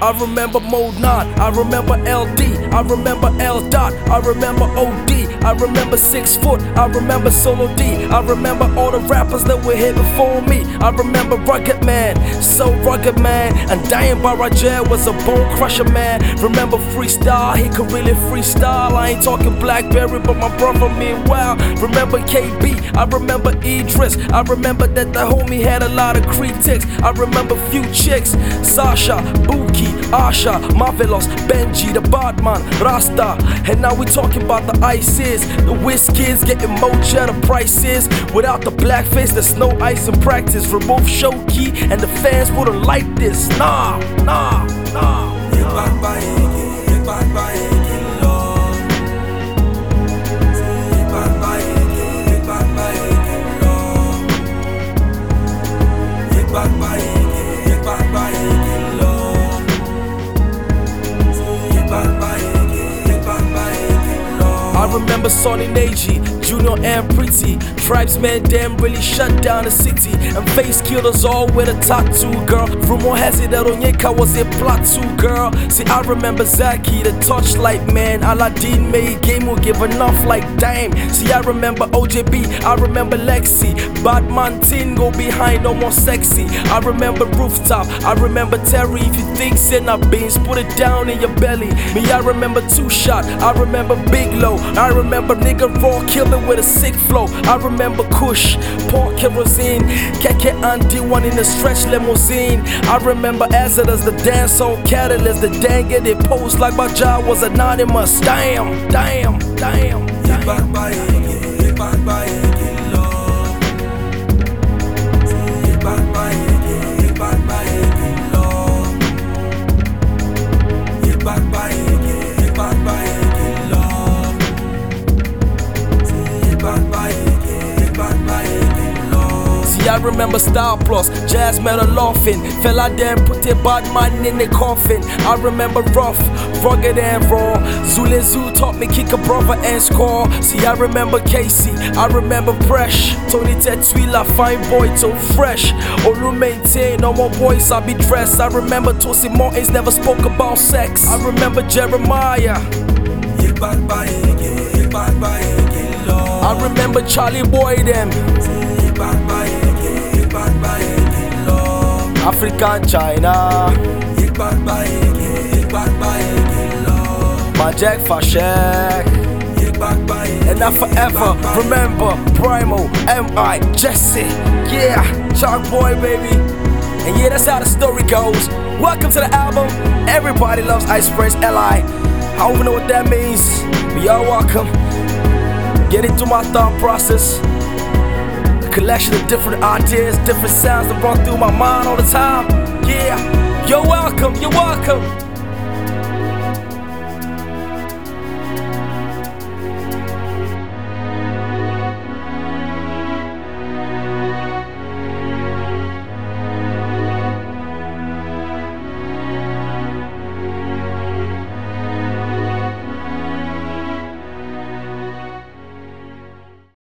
I remember Mode 9, I remember LD, I remember L Dot, I remember OD, I remember 6 Foot, I remember Solo D, I remember all the rappers that were here before me. I remember Rugged Man, so rugged man, and Dying by Roger was a bone crusher man. Remember Freestyle, he could really freestyle. I ain't talking Blackberry, but my brother meanwhile. Remember KB, I remember Idris, I remember that the homie had a lot of critics. I remember few chicks, Sasha, Buki, Asha, Marvelous, Benji, the Badman, Rasta. And now we talking about the ICEs, the Whiskies, getting more cheddar prices. Without the blackface, there's no ice in practice. Remove Shoki and the fans wouldn't like this. Nah. I remember Sonny Naji, Junior and Pretty. Tribesmen them really shut down the city and face killed us all with a tattoo, girl. Rumor has it that Onyeka was a plot too, girl. See, I remember Zaki, the Torchlight man. Aladdin made game will give enough like damn. See, I remember OJB, I remember Lexi. Batman Tin go behind, no more sexy. I remember Rooftop, I remember Terry. If you think Senna beans, put it down in your belly. Me, I remember Two Shot, I remember Big Low. I remember Nigga Raw killing with a sick flow. I remember Kush, Port Kerosene, Keke Andy one in the stretch limousine. I remember Exodus, the dance on Catalyst, the dang it, they posed like my job was anonymous. Damn. I remember Star Plus, Jazz Metal laughing. Fell out there and put a bad man in the coffin. I remember Rough, Rugged and Raw. Zule Zoo taught me kick a brother and score. See, I remember Casey, I remember Fresh. Tony Tetwila, fine boy, so fresh. Olu maintain, no more boys, I be dressed. I remember Tosi Martins never spoke about sex. I remember Jeremiah. I remember Charlie Boy them. African China, Majek Fashek, and I forever remember Primo, M.I, Jesse, yeah, Chalk Boy baby. And yeah, that's how the story goes. Welcome to the album. Everybody loves Ice Prince L.I. I don't even know what that means, but y'all welcome. Get into my thought process. Collection of different ideas, different sounds that run through my mind all the time. Yeah, you're welcome.